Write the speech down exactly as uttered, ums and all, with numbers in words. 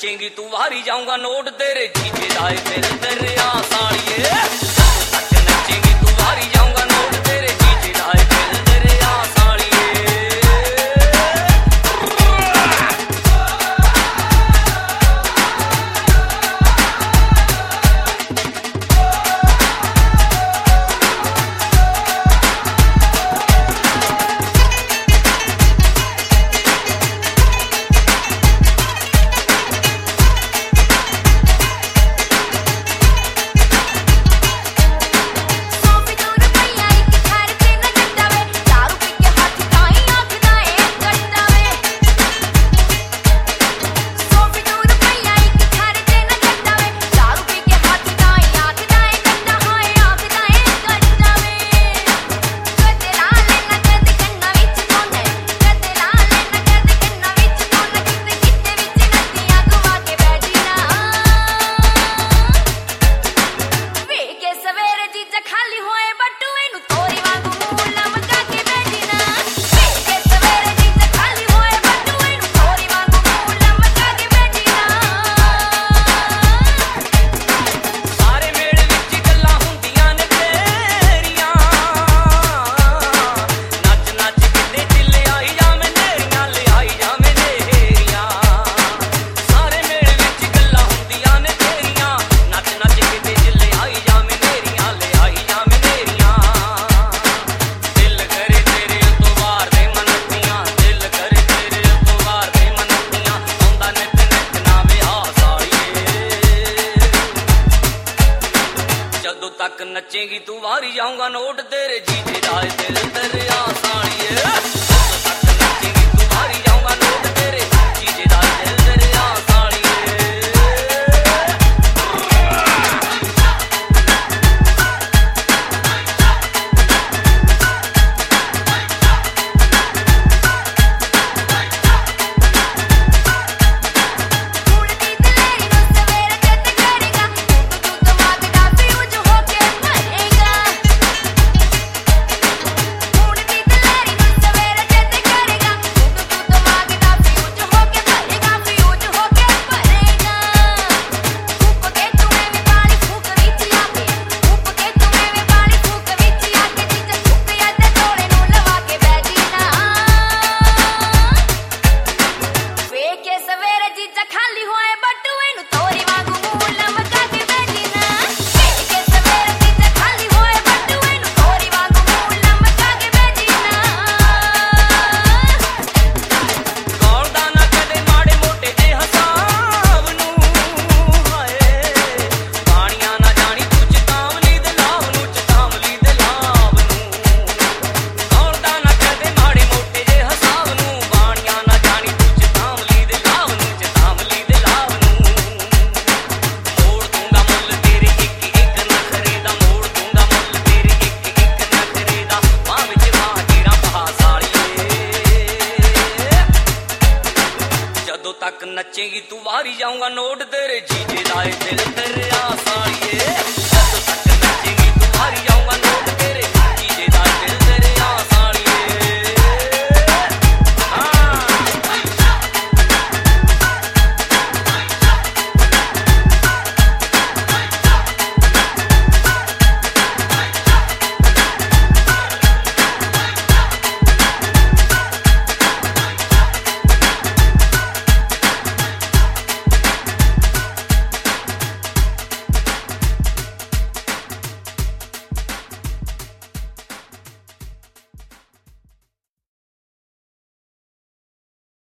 नचेंगी तू वारी जाऊंगा नोट तेरे जीजे दाए दिल दरिया साड़िए सच नचेंगी तू वारी जाऊंगा नोट तेरे जीजे दाए दिल दरिया साड़िए तक नचेंगी तू वारी जाऊंगा नोट तेरे जीजे दाए दिल दरिया साड़िए तक नचेंगी तू वारी जाऊंगा नोट तेरे जीजे दाए दिल दरिया साड़िए तक नचेंगी तू वारी जाऊंगा नोट तेरे जीजे दाए दिल तेरे